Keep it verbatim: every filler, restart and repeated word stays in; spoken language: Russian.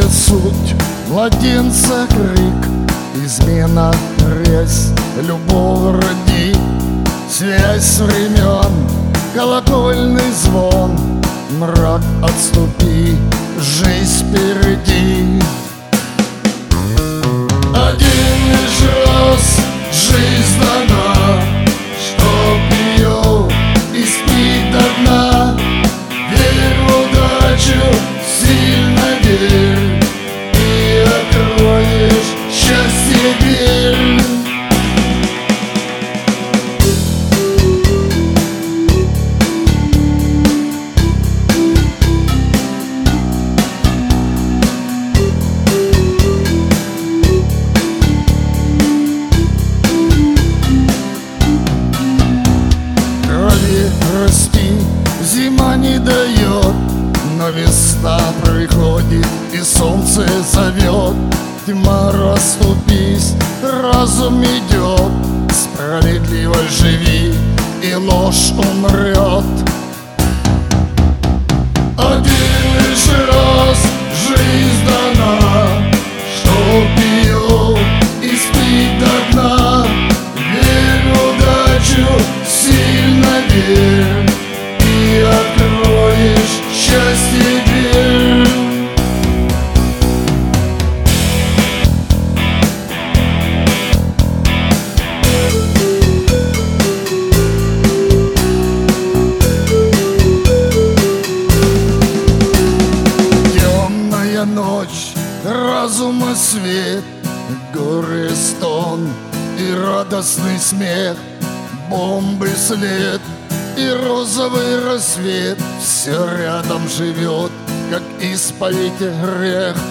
знает суть младенца крик, измена, резь, любовь роди, связь времен, колокольный звон, мрак отступи, жизнь впереди. Один лишь раз жизнь дана, чтоб ее испить до дна. Верь в удачу, сильно верь, и откроешь счастье дверь. Расти зима не дает, но весна приходит и солнце зовет. Тьма, расступись, разум идет, справедливо живи, и ложь умрет. Один лишь раз жизнь дана, чтоб ее испить до дна. Верь в удачу, сильно верь, и откроешь счастье дверь. Темная ночь, разума свет, горы стон и радостный смех, бомбы след и розовый рассвет. Все рядом живет, как исповедь грех.